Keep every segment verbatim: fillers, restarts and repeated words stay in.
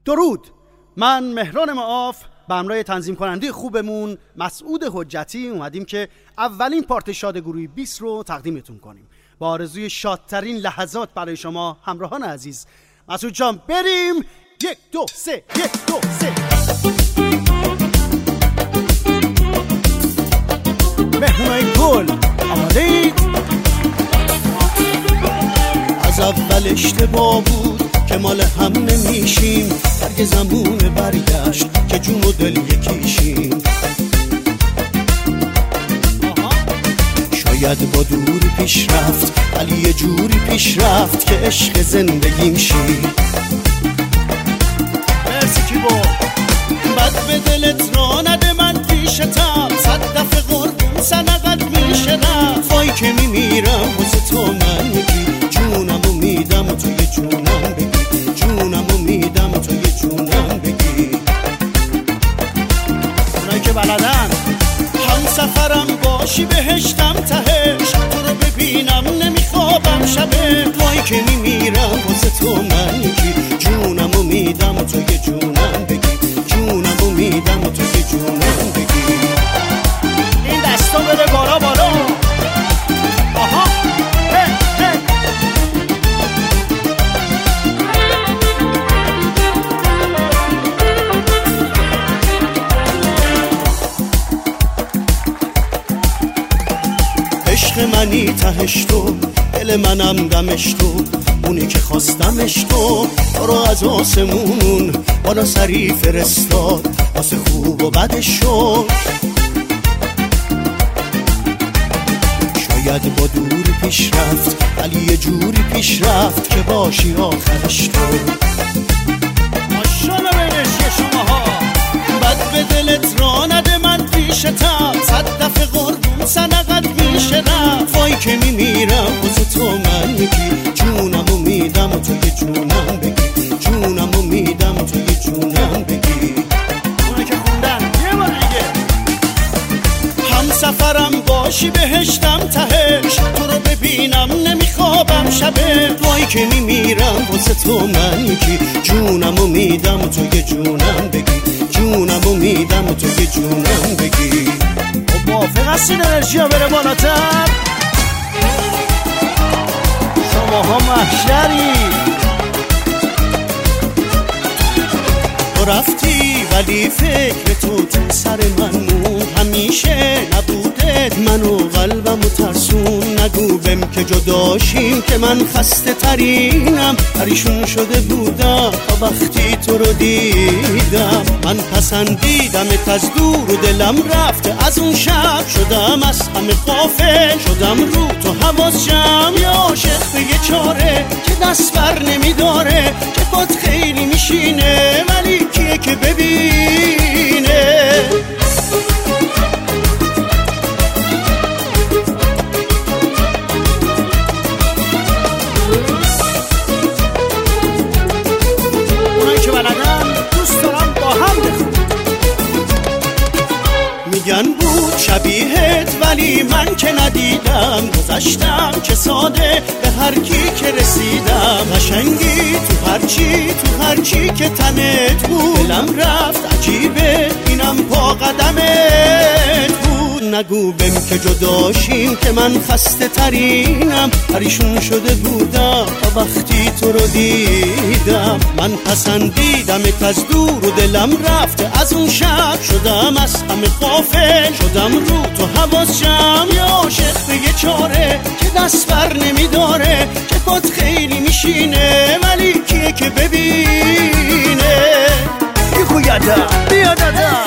درود، من مهران معاف به همراه تنظیم کننده خوبمون مسعود حجتی اومدیم که اولین پارت شاد گروهی بیست رو تقدیمتون کنیم با آرزوی شادترین لحظات برای شما همراهان عزیز. مسعود جان بریم. یک دو سه یک دو سه. مهمونای گل آماده اید؟ از اول اشتباه بود که مال هم نمیشیم، هرگز زمونه برگشت که جون و دل یکیشیم. شاید با دوری پیش رفت ولی یه جوری پیش رفت که عشق زندگیم شید. مرسی کی با بد به دلت را نده من پیشتم، صد دفعه قربون سنقت میشه رفت. وای که میمیرم واسه تو من میگی، جونمو میدم و توی جونم بگی، جونمو میدم و توی جونم بگی. اونایی که بلدن هم سفرم باشی بهشتم تهش، تو رو ببینم نمیخوابم شبه. وای که میمیرم واسه تو من میگی، جونمو میدم و توی جونم بگی، جونمو میدم و توی جونم بگی. این دستا بده بالا بالا. آها هی هی. عشق منی تهش تو، دل منم دمش تو، اونی که خواستمش تو. تو رو از آسمون بالا سری فرستاد واسه خوب و بدش شد. شاید با دوری پیش رفت ولی یه جوری پیش رفت که باشی آخرش تو. ماشاءالله بینشی شماها. بد به دلت را نده من پیشتم، صد دفعه قربون سنقت میشه رفت. وای که میمیرم واسه تو من میگی، جونمو میدم و توی جونم بگی، جونمو میدم و توی جونم بگی. اونایی که خوندن یه بار دیگه. هم سفرم باشی بهشتم تهش، تو رو ببینم نمیخوابم شبه. وای که میمیرم واسه تو من میگی، جونمو میدم و توی جونم بگی، جونمو میدم و توی جونم بگی. خب موافق هستین انرژی ها بره بالاتر؟ شماها محشری. تو رفتی ولی فکر تو تو سر من موند، همیشه نبودت منو قلبم و ترسون. نگو بهم که جداشیم که من خسته ترینم، پریشون شده بودم تا وقتی تو رو دیدم. من پسندیدمت از دور و دلم رفته از اون شب، شدم از همه غافل، شدم رو تو حواس جمع. یا عاشق به یه چاره که دست بر نمیداره، که پات خیلی میشینه ولی کیه که ببینه. اونایی که بلدن دوست دارم با هم بخون. میگن بود شبیهت ولی من که ندیدم، گذشتم که ساده به هر کی که رسیدم. قشنگی تو هرچی تو هرچی که تنت بود، دلم رفت عجیبه اینم پا قدمت بود. نگو بهم که جداشیم که من خسته ترینم، پریشون شده بودم تا وقتی تو رو دیدم. من پسندیدمت از دور و دلم رفته از اون شب، شدم از همه غافل، شدم رو تو حواس جمع. یا عاشق به یه چاره که دست بر نمیداره، که پات خیلی میشینه ولی کیه که ببینه. یکو یادا بیا دادا.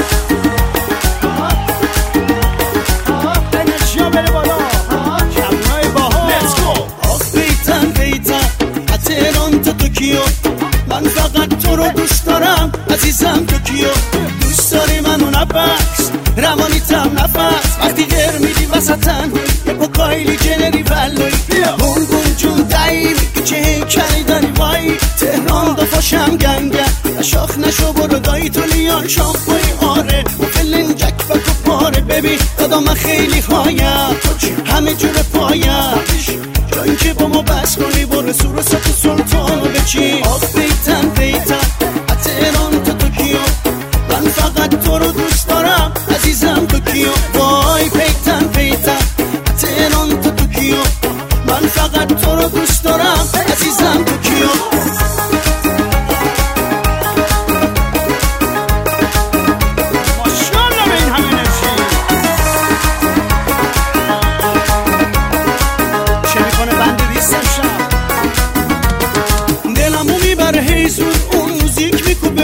انرژی ها بره بالا. جمعای باها. Let's go. آخ بیتن بیتن تهران تا توکیو، من فقط تو رو دوست دارم عزیزم. توکیو دوست داری منو نبرس، روانیتم نفس. وقتی گر میدی وسطن یه پا کایلی جنری ولوی. بلبون جون دایی چه هیکلی داری وای. تهران دفاشم گنگه نشاخ نشو برو دایی تو لیان شاخ بایی. آره و فلنجک و تو پاره ببین دادا من خیلی هایم، همه جور پایم. جایی که با ما بس کنی برو سور و سط و سلطان و بچین. آف بیتن بیتن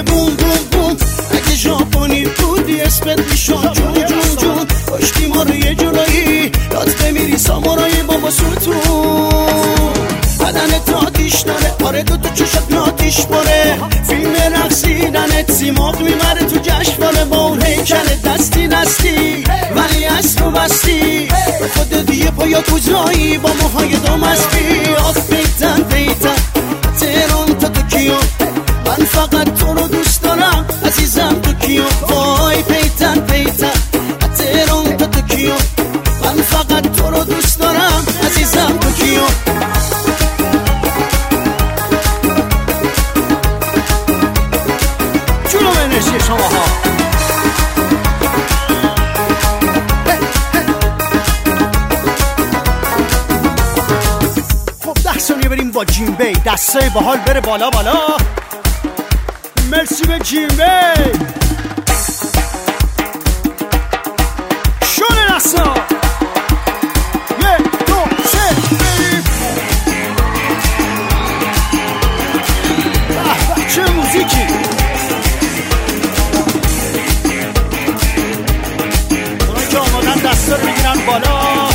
بوم بوم بوم اگه ژاپنی بودی اسمت میشد جون جون جون کشتی ما رو یه جلایی داد بمیری سامورایی بابا ستون بدنت آتیش داره آره دو تو چشت ناتیش باره فیلم رقصیدنت سیماق میبره تو جشنواره با اون هیکل دستی دستی ولی از تو بستی به خود دیگه پایا کوزایی با موهای دامستی آف پیتن پیتن تهران تا توکیو من فقط تو رو دوست دارم عزیزم توکیو وای پیتن پیتن تهران تا توکیو من فقط تو رو دوست دارم عزیزم توکیو جلو انرژی شما ها خب ده ثانیه بریم با جیمبی دستای باحال بره بالا بالا مرسی به جیمبی شونه نسا یک دو سه به چه موزیکی اونایی که آمادن دستا رو بگیرن بالا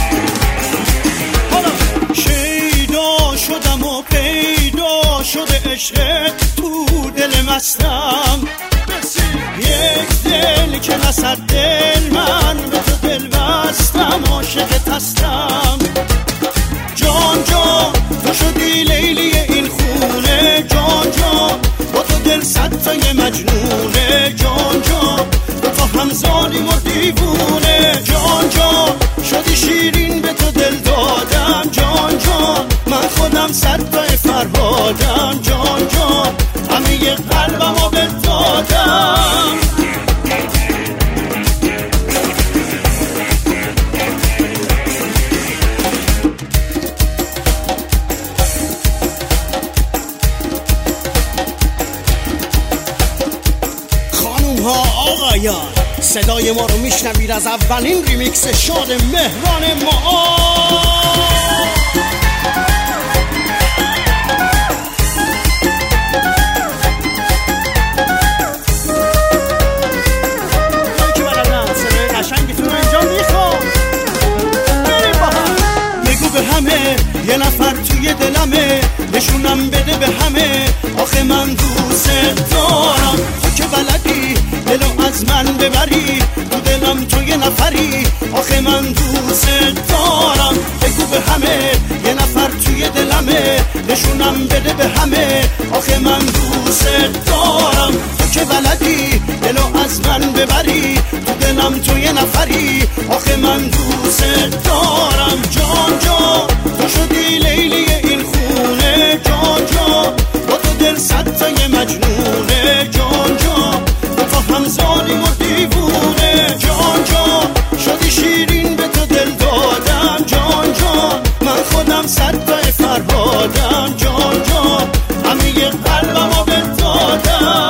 حالا شیدا شدم و پیدا شده عشقت تو دل مستم یک دل که نصد دل من به تو دل بستم عاشقت هستم جان جان تو شدی لیلی این خونه جان جان با تو دل صد تای مجنونه جان جان با تو هم ظالم و دیوونه جان جان شدی شیرین به تو دل دادم جان جان من خودم صد تای فرهادم جان جان همه قلبم رو به دادم خانوم ها آقایان صدای ما رو میشنوید از اولین ریمیکس شاد مهران ما یه نفر توی دلمه نشونم بده به همه آخه من دوست دارم تو که بلدی دلو از من ببری تو دلم تو یه نفری آخه من دوست دارم بگو به همه یه نفر توی دلمه نشونم بده به همه آخه من دوست دارم تو که بلدی دلو از من ببری تو دلم تو یه نفری آخه من دوست دارم جان جان تو شدی لیلی این خونه جان جان با تو دل صد تای مجنونه جان جان با تو هم ظالم و دیوونه جان جان شدی شیرین به تو دل دادم جان جان من خودم صد تای فرهادم جان جان همه قلبم رو به دادم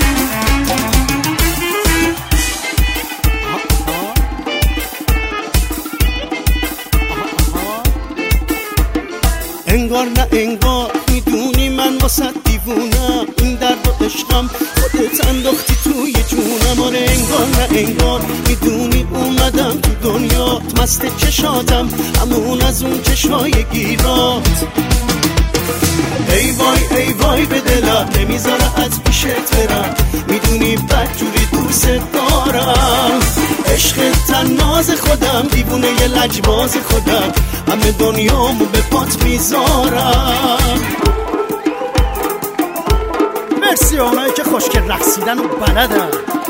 انگار نه انگار میدونی من واسه دیوونم این درد و عشقم خودت انداختی توی جونم آره انگار نه انگار میدونی اومدم تو دنیا مست چشاتم همون از اون چشای گیرات ای وای ای وای به دلم نمیذاره از پیشت برم میدونی بدجوری دوست دارم عشق تناز خودم دیوونه یه لجباز خودم همه دنیامو به پات میذارم مرسی اونایی که خوشگل رقصیدن و بلدن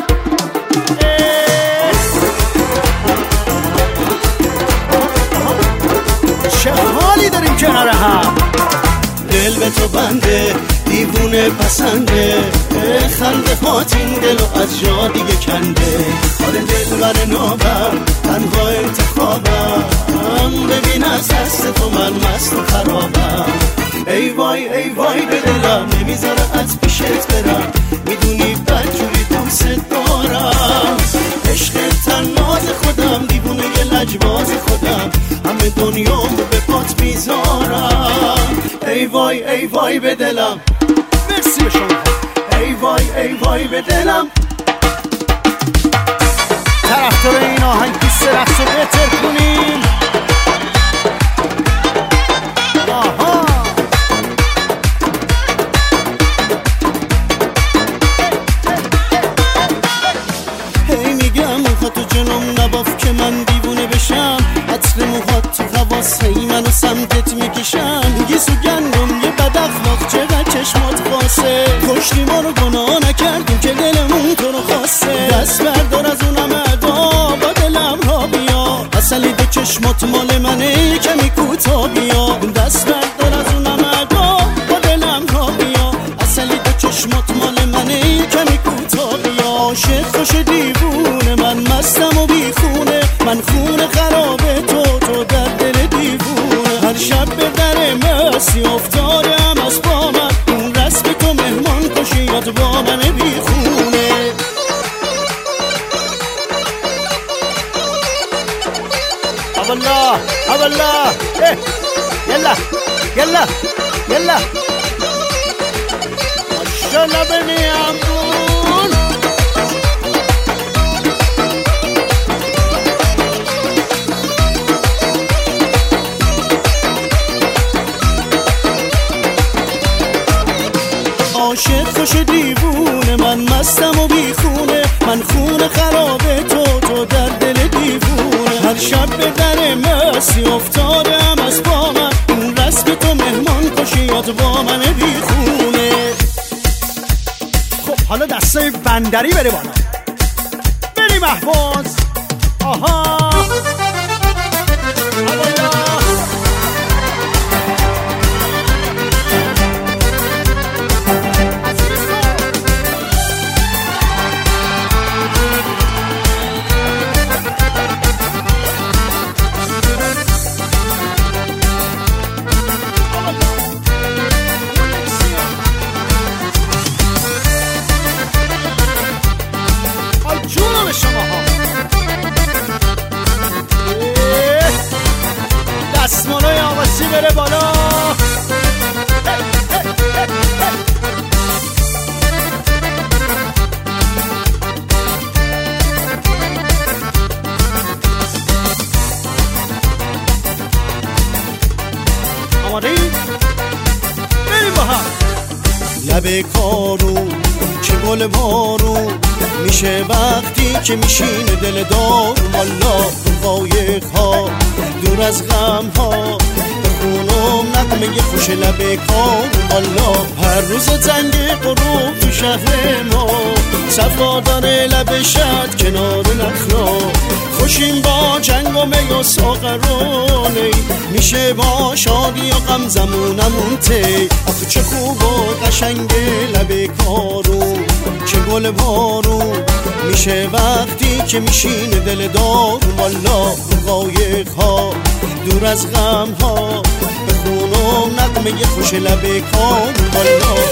چه حالی داریم کنار هم دل به تو بنده دیوونه پسنده خنده هات این دلو از جا دیگه کنده آره دل بر نابم تنها انتخابم ببین از دست تو من مست و خرابم ای وای ای وای به دلم نمیذاره از پیشت برم میدونی بدجوری دوست دارم عشق تناز خودم دیوونه یه لجباز خودم همه دنیامو به پات میذارم ای وای ای وای به دلم مرسی به شما ای وای ای وای به دلم. طرفدار این آهنگ پیست رقص رو بهتر کنیم. آها هی میگم موهات تو جلوم نباف که من دیوونه بشم، عطر موهات تو حواس هی منو سمتت میکشم. میگی سوگندم یه بد اخلاق چقدر چشمات خاصه، کشتی ما رو گناه نکردیم که دلمون تو رو خواسته. دست بردار از اونم ادا با دلم را بیا، اصلی دو چشمات مال منه کمی کوتا بیا. دست بردار از اونم ادا با دلم را بیا، اصلی دو چشمات مال منه کمی کوتا بیا. عاشق خوش دیوونه من مستم و بیخونه، من خونه خرابه تو تو در دل دیوونه. هر شب به در مسی افتادم از با من، اون رسم تو مهمان کشی یاد با من بیخونه. اولا اولا یلا یلا یلا ماشالله بنی امون. عاشق خوش دیوونه من مستم و بیخونه، من خونه خرابه تو تو در دل دیوونه. هر شب به در مسی افتادم از با من، اون رسم تو مهمان کشی یاد با من بیخونه. خب حالا دسته بندری بره بالا، بری محفوظ. آها دستمالای آواسی بره بالا. آماده ای؟ بریم با هم. لب کارو چه گل بارو میشه وقتی که میشینه دل دار. والا قایق ها دور از غم ها بخونم نغمه خوش لب کار. والا هر روز تنگ غروب تو شهر ما صفا داره لب شد کنار نخلا. خوشیم با جنگ و می و ساغرانه میشه با شادی و غم زمونمون تی. آخه چه خوب و قشنگه لب کارو چه گل بارو میشه وقتی که میشینه دل دار. والا قایق ها دور از غم ها بخونم نغمه خوش لب کار. والا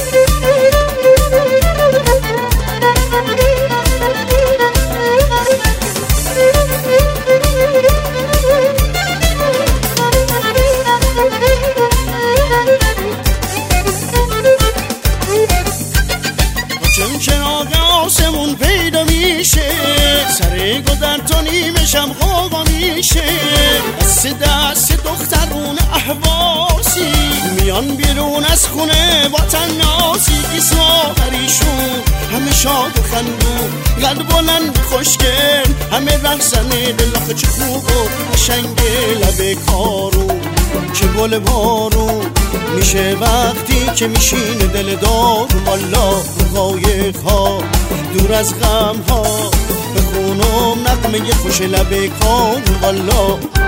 چون چراغ آسمون پیدا میشه، سر گذر تا نیمه شب خوابا میشه. دست دست دخترون احواسی میان بیرون از خونه با تناسی. ساغریشون همه شاد و خندون، قد بلند خوشگل همه رقصنه. دل آخه چه خوب و قشنگه لب کارو چه گل بارو میشه وقتی که میشینه دل دار. والا قایق ها دور از غم ها بخونم نغمه خوش لب کار. والا